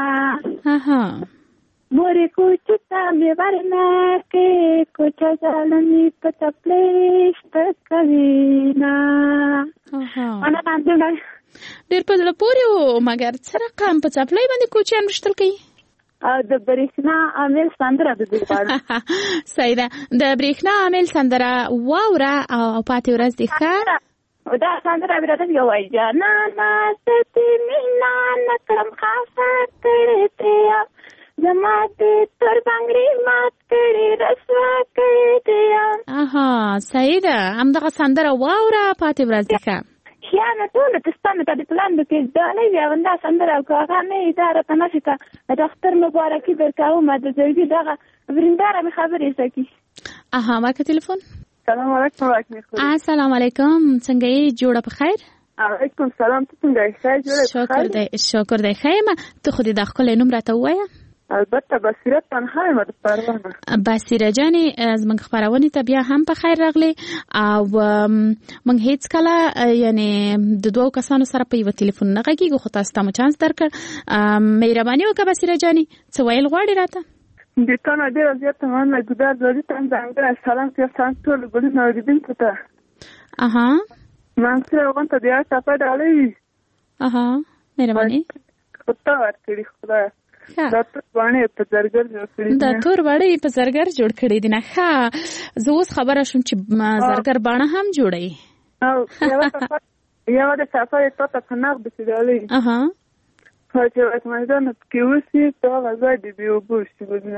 مورې کوچتا مې ورنه کې کوچا ځلمې په تپلیش تکوینا انا باندې ډېر په زړه پورې و مګر څه رقم په څپلۍ باندې کوچیان وشتل کوي او د برېښنا عامل سندره د دې غواړم صحیح ده د برېښنا عامل سندره واوره او پاتې ورځ دې ښه دا سندره بیا راته وایي جانانه ستې مینا نکړم خاصه کړې تریا زما دې تور بنګړي مات کړې رسوا کړې تریا صحیح ده همدغه سندره واوره پاتې ورځ دې ښه خیانه ټول تستانه ته د پلان د کې دا نه وی وندا سندره او هغه نه اداره تناسي ته ډاکټر مبارکي درکاو ما د زوی دغه ورنداره می خبرې سکی. ما که تلیفون. سلام علیکم. السلام علیکم. څنګه یې؟ جوړه په خیر؟ علیکم سلام. ته څنګه یې؟ جوړه شکر دی خیر. ته خو دې د خپل نوم راته ووایه. البته بصیره تنها یم د پروانه. بصیره جانې زموږ خبرونه ته بیا هم په خیر راغلی او موږ هیڅ کله یعنی د دوه کسانو سره په یو تلیفون نه غږیږو خو تاسو ته مو چانس درکړ. مهرباني وکړه بصیره جانې څه ویل غواړې راته؟ د تانه ډیر زیات مننه ګدار زړی ته څنګه سلام ته ټول ګلونه اوریدونکو ته. من سره وغونته د یاد په ډالۍ. مهرباني. خدای ورکړي خدای. دا تور باندې په زرګر جوړ کړی. دا تور باندې په زرګر جوړ کړی دی نه. ښه زه اوس خبره شوم چې زرګر باندې هم جوړي. او یو د سفر ته په نغ بسیدلې. چې واسمنځنه کې وسی ته غزا دی بیو بوشي بزنه.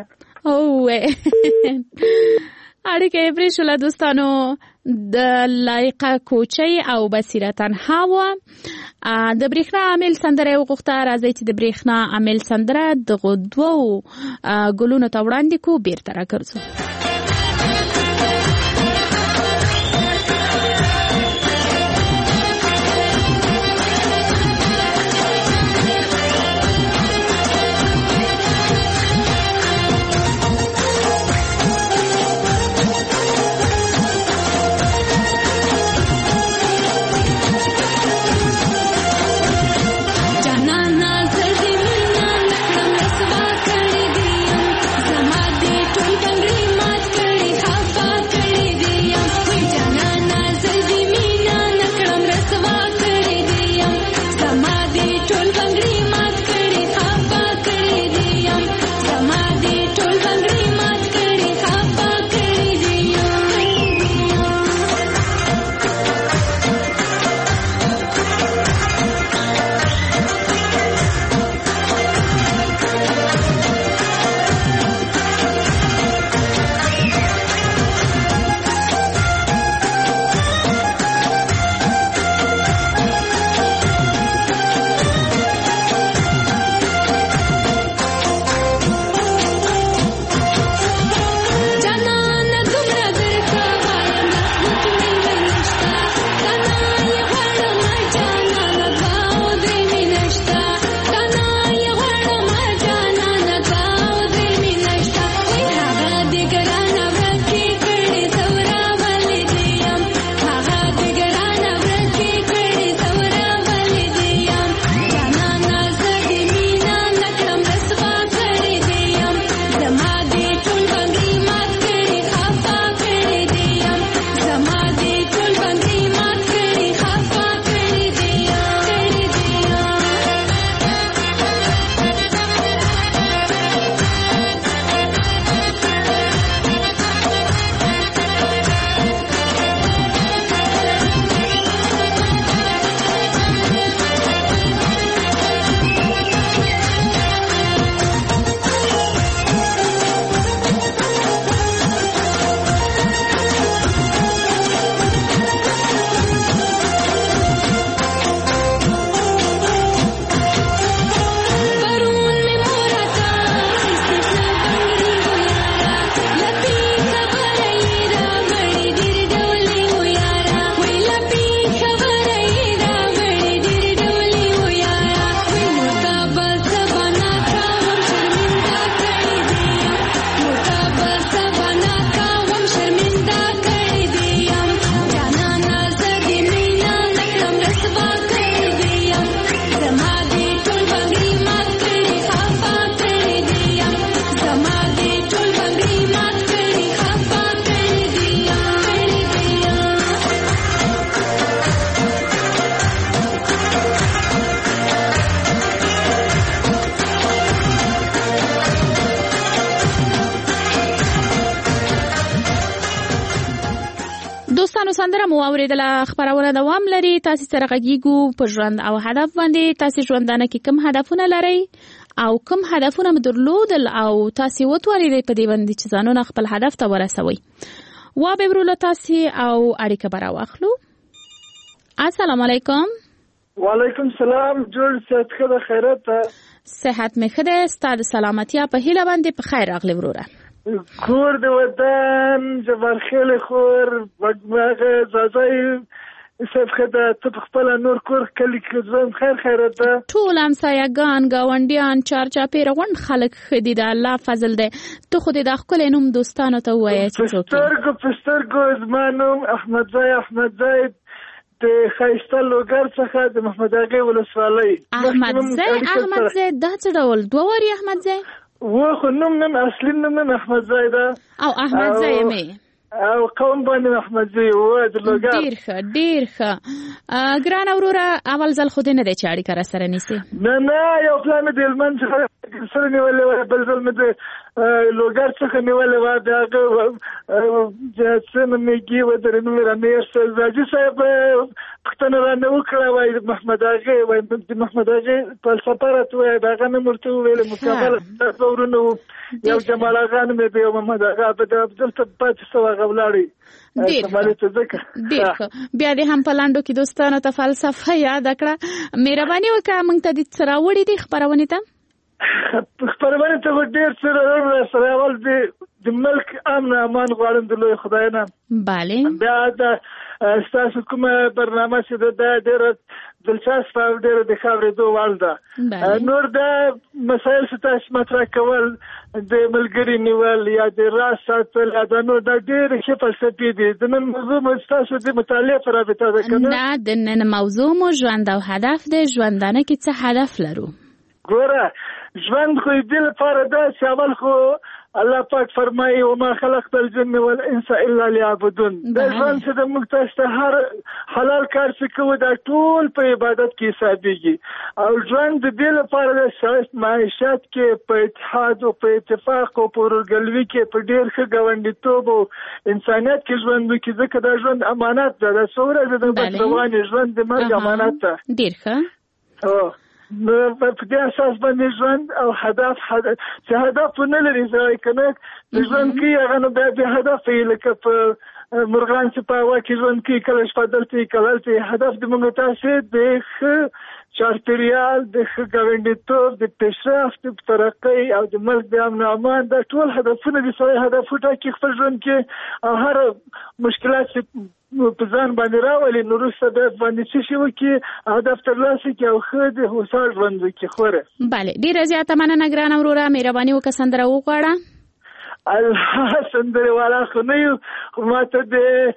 اړیکه پرې شوله دوستانو. د لایقه کوچي او بصیره تنها و. د برېښنا عامل سندره وغوښته. راځي چې د برېښنا عامل سندره دغه دوو ګلونو ته وړاندې کو بیرته راګرځو. دوستانو سندره مو اوریدله. خبرونه دوام لري. تاسو سره غږیږو په ژوند او هدف باندې. تاسو ژوندانه کې کوم هدفونه لرئ او کوم هدفونه مو درلودل او تاسو وتوانیدئ په دې باندې چې ځانونه خپل هدف ته ورسوي. و به ورو تاسو او اړیکه برا واخلو. السلام علیکم. وعلیکم سلام. جوړ صحت خده خیرت. صحت می خده. ستاسو سلامتی په هیله باندې په خیر راغلی وروره. کور د وطن جبر خیل خور وګمغه زازای صحت خده ته خپل نور کور کلی کې خیر خیرت. ټول همسایه‌ګان گاونډیان چارچاپیره غون خلک خدي د الله فضل ده. ته خو د خپل نوم دوستانو ته وایې چې پسترګو زمانوم احمد زاید د خیسته لوګر څخه د محمد اغه ولسوالۍ. احمد زاید دا څه ډول دوه وری احمد زاید و خو نوم اصلي نوم احمد زاید او احمد زاید می او قوم باندې احمد زاید و د لوګر. ډیر ښه ګران اوروره اول ځل خو دې نه د چاړي کار سره نیسي. نه یو پلان دی لمن سره نیولې بل ځل مې لوګر څخه نیولې و دا چې څنګه میږي و درنه مې رانیس زاجي صاحب پښتنه رانه وکړه وای محمد اغه وای د محمد اغه په سفارت وای دا غنه مرته ویل مکمل ورونو یو جمال اغه مې به محمد اغه په عبدل تبات سو غولاړي ډیر بیا دې هم په لاندو کې دوستانو ته فلسفه یاد کړه. مهرباني وکړه موږ ته د سراوړې دي خبرونه ته خبرونه ته ډیر سره اول د ملک امن امان غواړم د لوی خدای نه. bale بیا د تاسو کومه برنامه چې د ډیر دلچسپ او ډیر د خبرېدو وړ ده. نور د مسایل چې تاسو مطرح کول د ملګری نیول یا د راز ساتل دا نور د ډیر ښه فلسفي دي. د نن موضوع تاسو د مطالعه پر رابطه ده کنه؟ نه د نن موضوع مو ژوند او هدف د ژوندانه کې څه هدف لرو؟ ګوره ژوند خو دې لپاره ده چې اول خو الله پاک فرمایي وما خلقت الجن والانس الا ليعبدون. دا ژوند چې د موږ ته هر حلال کار چې کوو دا ټول په عبادت کې حسابيږي او ژوند دې لپاره د شایست معیشت کې په اتحاد او په اتفاق او په ورګلوي کې په ډیر ښه ګاونډیتوب او انسانيت کې ژوند وکړي ځکه دا ژوند امانت ده. دا څوره د بچوانې ژوند د مرګ امانت ده. ډیر ښه. په دې اساس باندې ژوند او هدف چې هدف نه لري ځای کنه ژوند کې هغه نو به هدف یې لکه په مرغان چې په هوا کې ژوند کې کله شپه دلته کله هدف د موږ تاسو د چارپیریال د ګاونډیتوب د پیشرفت د ترقۍ او د ملک د امن امان دا ټول هدفونه دي. سوي هدفونه کې خپل ژوند کې او هر مشکلات چې په ځان باندې راولي نو وروسته باندې څه شي وکړي هدف ترلاسه کړي او ښه د هوسا ژوند وکړي. خوره بله ډېره زیاته مننه ګرانه وروره. مهرباني وکړه سندره وغواړه. الله سندره والا خو نه یو خو ما ته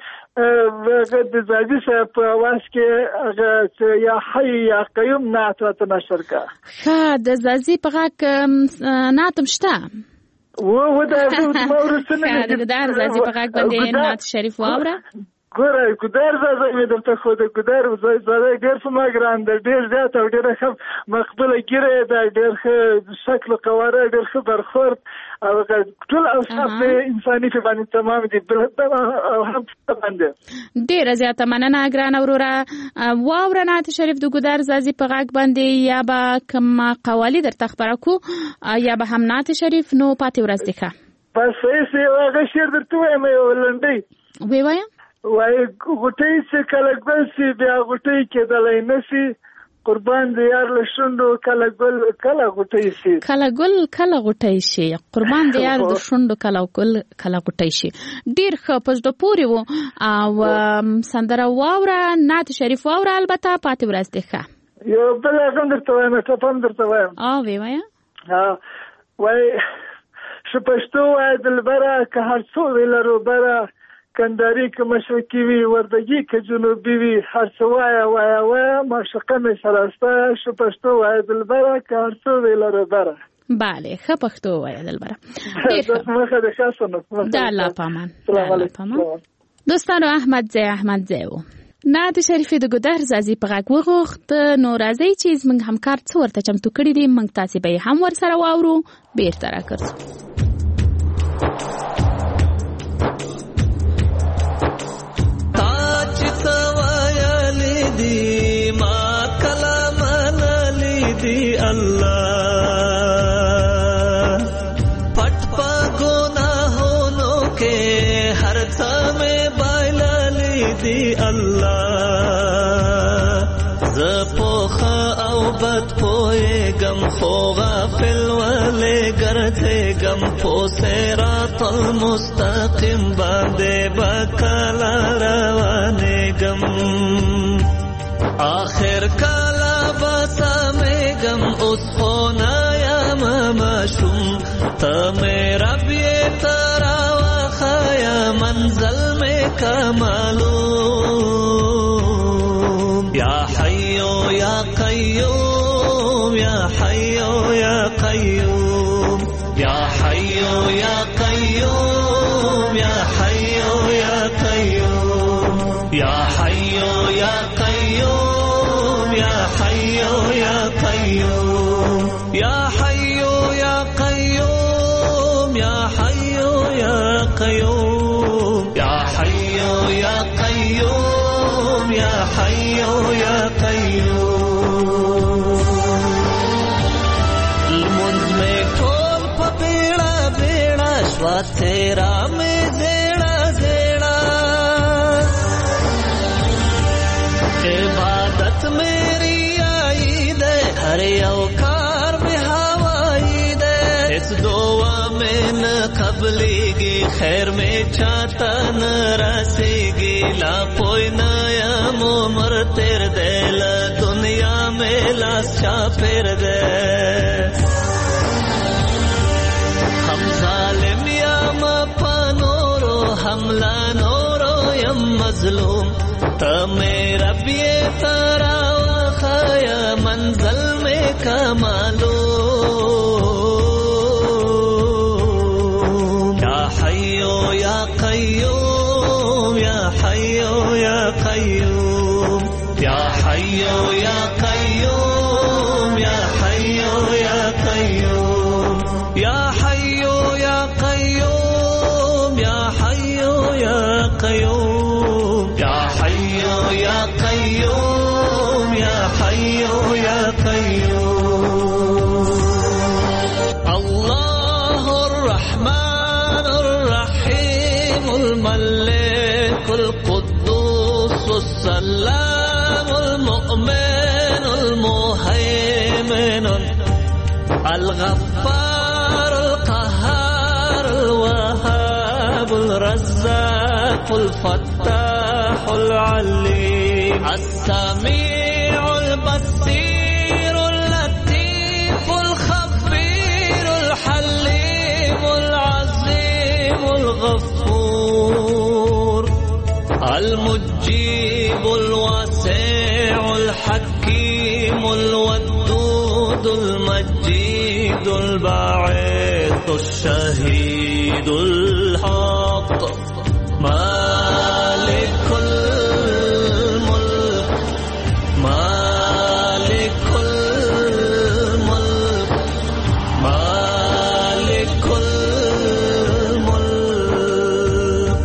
د زاجي صاحب په اواز کې هغه یا حی یا قیوم نعت راته نشر کړه. ښه د زاجي په غږ نعت هم شته و دا ما ورسنه د ګدار زاجي په غږ باندې نعت شریف واوره. ګوره ګدار زازه مې درته خو د ګدار زازه ډېر په ما ګران ده ډېر زیات او ډېر ښه مقبوله ګیره ده ډېر ښه شکل قواره ډېر ښه برخورد او ټول اوصاف انساني په باندې تمام دي او هم باندې ډېره زیاته مننه ګرانه وروره. واوره نعت شریف د ګدار زازي په غږ باندې یا به کوم قوالی درته خبره کو یا به هم نعت شریف نو پاتې ورځ دی ښه. بس یې هغه شعر درته وایم یو لنډی ووایم وای غټي چې کله ګل سي بیا غټي کېدلای نشي قربان دي یار له شوندو کله ګل کله غټي شي کله ګل کله غټي شي قربان دي یار د شوندو کله ګل کله غټي شي. ډیر ښه پس د پوري وو او سندره واوره نعت شریف واوره البته پاتې ورځ دی ښه. یو بل څنګه درته وایم ته هم درته وایم وی وایم وای شپشتو وای دلبره که هر څو ویلرو بره کنداری که مشرقی وی وردگی که جنوبی وی هر څه وایا معشوقه مې سراسته شپشتو وای دلبره که هر څو ویلرو بره. بله ښه پښتو وای دلبره. مخه د خاصه د الله پامان. دوستانو احمد زی و نعت شریف د ګدار زازي په غږ وغوښت. نو راځي چې زموږ همکار څه ورته چمتو کړي دي موږ تاسو به هم ورسره واورو. بیرته راکړو Allah pat pa gunahono ke har tha mein bailali دی الله زپوخه او بد پویګم خو غافل ولې ګرځېګم په صراط المستقیم باندې بکلا روانېګم آخر کلا بسمېګم اوس خو نه یم ماشوم ته مې رب یې ترا وښیه منزل مې که معلوم یا حیو یا قیوم یا حیو یا قیوم یا حیو یا قیوم یا حیو یا قیوم یا حیو یا قیوم یا حیو یا قیوم یا حیو یا قیوم یا حیو یا قیوم یا حیو یا قیوم یا حیو یا قیوم لمنز میں ٹھول پا بیڑا بیڑا شوا تیرا میں زیڑا زیڑا عبادت میری آئی دے ہر اوکار میں ہوائی دے اس دعا میں نہ قبلی گی خیر میں چاہتا نہ رسی گی لا پوئی نیا عمر تیر دے لا دنیا میں لاس چا پھر دے ہم ظالم یا مپا نورو حملہ نورو یم مظلوم تا میرا بیے تارا وخایا منزل میں کا معلوم یا حیو یا قیوم یا حیو یا قیوم یا حیو یا قیوم یا حیو یا قیوم یا حیو یا قیوم یا حیو یا قیوم یا حیو یا قیوم یا حیو یا قیوم اللہ الرحمن الرحیم الملک القدوس السلام المؤمن المهيمن الغفار القهار الوهاب الرزاق الفتاح العليم السميع البصير اللطيف الخبير الحليم العظيم الغفور المجيب الواسع الحكيم الودود المجيد الباعث الشهيد الحق مالك الملك مالك الملك مالك الملك.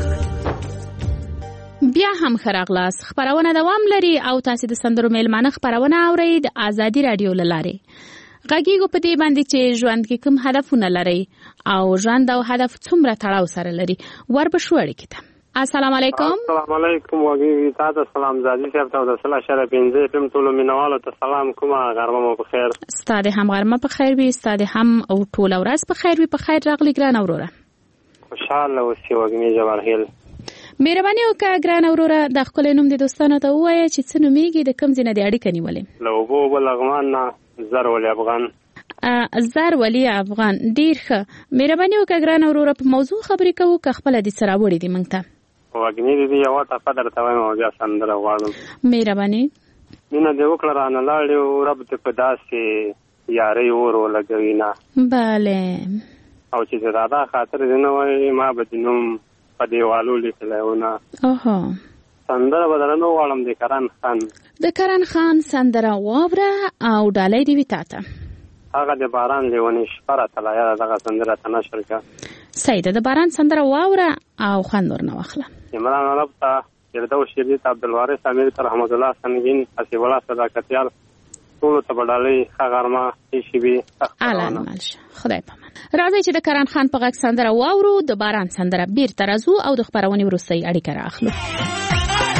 بیا هم خراغلاس خبرونه دوام لري او تاسو د سندرو میلمانه خبرونه اورئ د ازادي رادیو لاره. غږیږو په دې باندې چې ژوند کې کوم هدفونه لري او ژوند او هدف څومره تړاو سره لري. وربشو اړیکې ته. السلام علیکم. السلام علیکم وګړي تاسو سلام زادي صاحب ته د صلاح شرف انځه تم ټول مینوالو ته سلام کوم غرمه مو په خیر. ستاسو هم غرمه په خیر وي، ستاسو هم او ټول ورځ په خیر وي. په خیر راغلی ګران اوروره. خوشاله اوسئ وګړي جوړهل. مهرباني وکړه ګران اوروره د خپل نوم د دوستانو ته ووایه چې څه نومېږي، د کوم ځای نه د اړیکه نیولې. لوبو بلغمان نه زر ولی افغان. زر ولی افغان ډیر ښه. مهرباني وکړه ګران اوروره په موضوع خبرې کوو که خپل د سره وړي دي مونږ ته. وګنی دې یو ټاپه درته وایم او بیا سندره غواړم. مهرباني. مینه دې وکړه رانه لاړې رب ته په داسې یارۍ اور ولګوي نه. بله. او چې زړه خاطر دې نه وایي ما به دې نوم په دیوالو لیکلی و نه. اوهو. سندره به درنه وغواړم د کرن خان. د کرن خان سندره واوره او ډالۍ دې وي تا ته. هغه د باران لیونی شپه راته لا یاده دغه سندره ته نشر کړه. صحیح ده، د باران سندره واوره او خوند ورنه واخله. عمران عرب ته فردوس شریف عبدالوارث امیر ته رحمت الله سنگین حسیب الله صداقتیار ټولو ته به ډالۍ ښه غرمه ایښې وي. اهلا مالشه خدای پامان. راځئ چې د کرن خان په غږ سندره واورو، د باران سندره بیرته راځو او د خپرونې وروستۍ اړیکه رااخلو.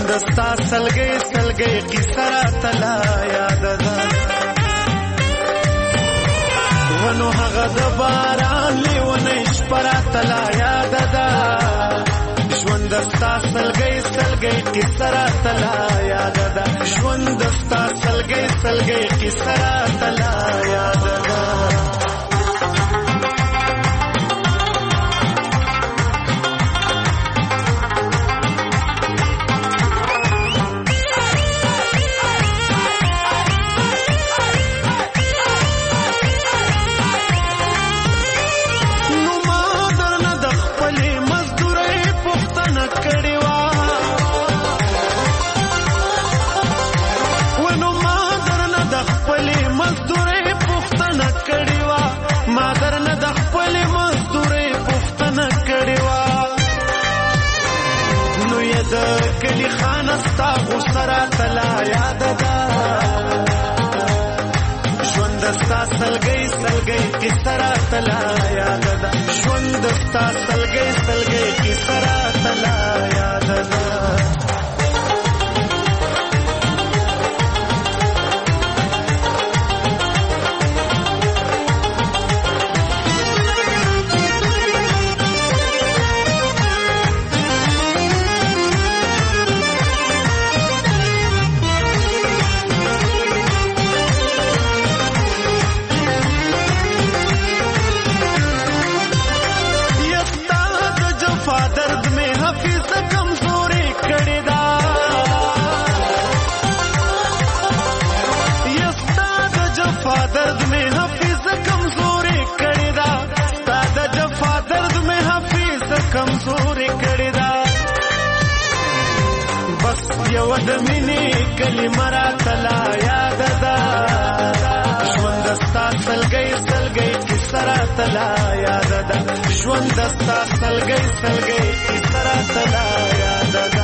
ژوند ستا سلګۍ سلګۍ قصه راته لا یاد ده ونو هغه د باران لیونی شپه راته لا یاد ده ژوند ستا سلګۍ سلګۍ قصه راته لا یاد ده ژوند ستا سلګۍ سلګۍ قصه راته لا یاد ده کلی خانستا غوسه راته لا یاد ده ژوند ستا سلګۍ سلګۍ قصه راته لا یاد ده ژوند ستا سلګۍ سلګۍ قصه راته لا یاد ده یو د مینې کلمه راته لا یاد ده ژوند ستا سلګۍ سلګۍ قصه راته لا یاد ده ژوند ستا سلګۍ سلګۍ قصه راته لا یاد ده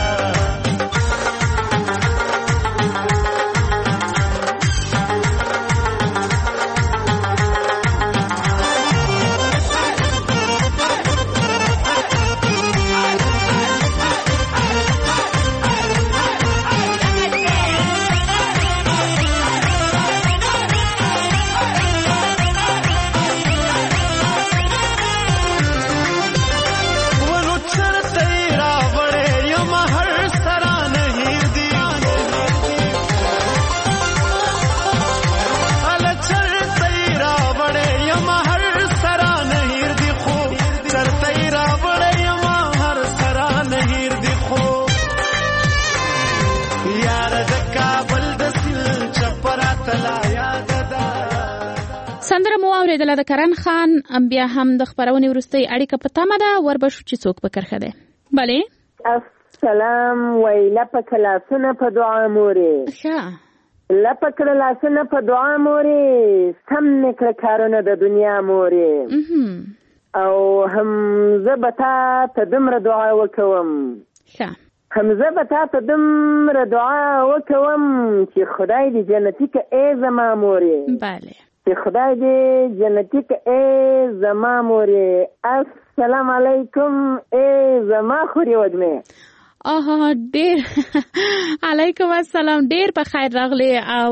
سندره مو اوریدله د کرن خان بیا هم د خبرونې وروستۍ اړیکه په تمه ده وربشو چې څوک په کرخه ده بله السلام ویله په کلاسونه په دعا مورې ښه لپه کړه لاسونه په دعا مورې سم نکړه کارونه د دنیا مورې او هم زه به تا ته دومره دعا وکوم ښه هم زه به تا ته دومره دعا وکوم چې خدای دې جنتي که ای زما مورې بله چې خدای دې جنتي که ای زما مورې السلام علیکم ای زما خورې وږمې ډیر علیکم السلام ډیر په خیر راغلی او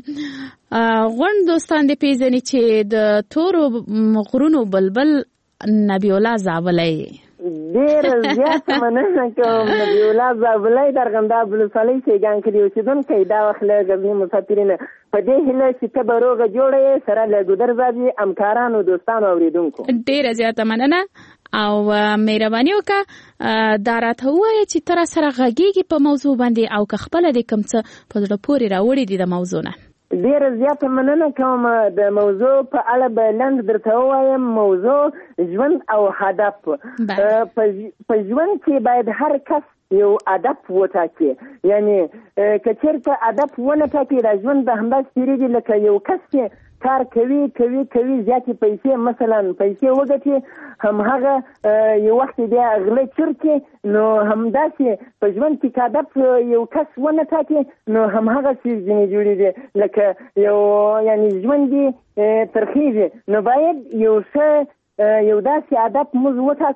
غونډ دوستان دې پیژني چې د تورو غرونو بلبل نبی الله زابلی ډیر زیات مننه کوم نبی الله زابلی درغنده بلوصالۍ شیګان کې اوسېدونکی دا وخت له غزني مسافرینه په دې هیله چې ته به روغه جوړه یې سره له ګودرزادي همکارانو دوستانو اوریدونکو ډیره زیاته مننه او مهرباني وکړه دا راته ووایه چې ته راسره غږیږي په موضوع باندې او که خپله دې کوم څه په زړه پورې راوړي دي د موضوع نه ډیره زیاته مننه کوم د موضوع په اړه به لنډ درته ووایم موضوع ژوند او هدف په ژوند کې باید هر کس یو هدف وټاکي یعنی که چېرته هدف ونه ټاکي دا ژوند به همداسې تېرېږي لکه یو کس چې کار کوي زیاتې پیسې مثلا پیسې وګټي همهغه یو وخت بیا غله چرکي نو همداسې په ژوند کې که هدف یو کس ونه ټاکي نو همهغه څیز ځینې جوړېږي لکه یعنی ژوند یې ترخیږي نو باید یو داسې هدف موږ وټاکو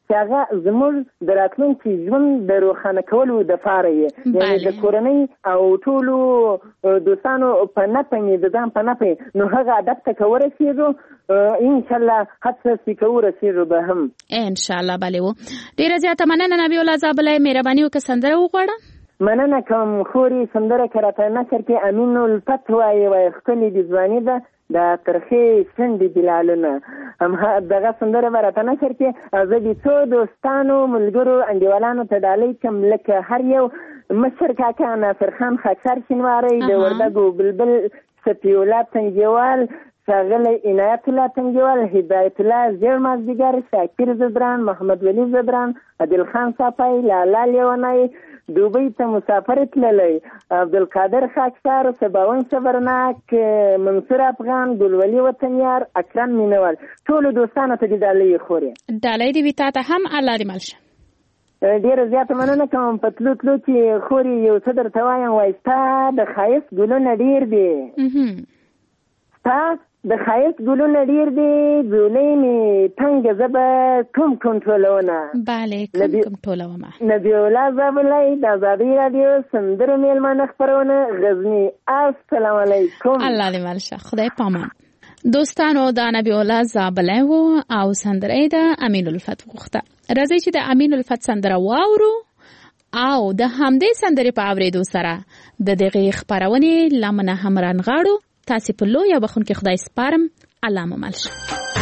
چې هغه زموږ د راتلونکي ژوند د روښانه کولو دپاره یې یعنې د کورنۍ او ټولو دوستانو په نفع د ځان په نفع نو هغه هدف ته که ورسېږو انشاءالله هڅه چې که ورسېږو به هم انشاءالله بلې و. ډېره زیاته مننه نبی الله زابلی، مهرباني وکړه سندره وغواړه. مننه کوم خورې، سندره که راته نشر کې امین الفت وایي ښکلې د ځواني ده د ترخې شنډې بلالونه دغه سندره به راته نشر کې زه د څو دوستانو ملګرو انډیوالانو ته ډالۍ کړم لکه هر یو مشر کاکا ناصر خان خاکسار شینواری د وردګو بلبل صفي الله تنګیوال ښاغلی عنایت الله تنګیوال هدایت الله زیړ مازدیګر شاکر زدران محمد ولی زدران عادل خان صافی لالا لیونی دوبۍ ته مسافر تللی عبدالقادر خاکسار سباون صبرناک منصور افغان ګلولي وطنیار اکرم مینوال ټولو دوستانو ته دې ډالۍ خورې. ډالۍ دې وي تا ته هم، الله دې مل شه. ډېره زیاته مننه کوم په تلو تلو چې خورې یو څه درته وایم وایي ستا د ښایست ګلونه ډېر دي، ستا د ښایست ګلونه ډېر دي، ځولۍ مې تنګه زه به کوم کنټرولونه. بله کوم ټولومه. نبی الله زابلی د ازادۍ راډیو سندرو میلمانه خپرونه غزني. السلام علیکم. الله دې مل شه، خدای پامان. دوستانو دا نبی الله زابلی و او سندره یې د امین الفت غوښته. راځئ چې د امین الفت سندره واورو او د همدې سندرې په اورېدو سره د دغې خپرونې لمنه هم رانغاړو. تاسې په لویه بخښونکي خدای سپارم. الله مو مل شه.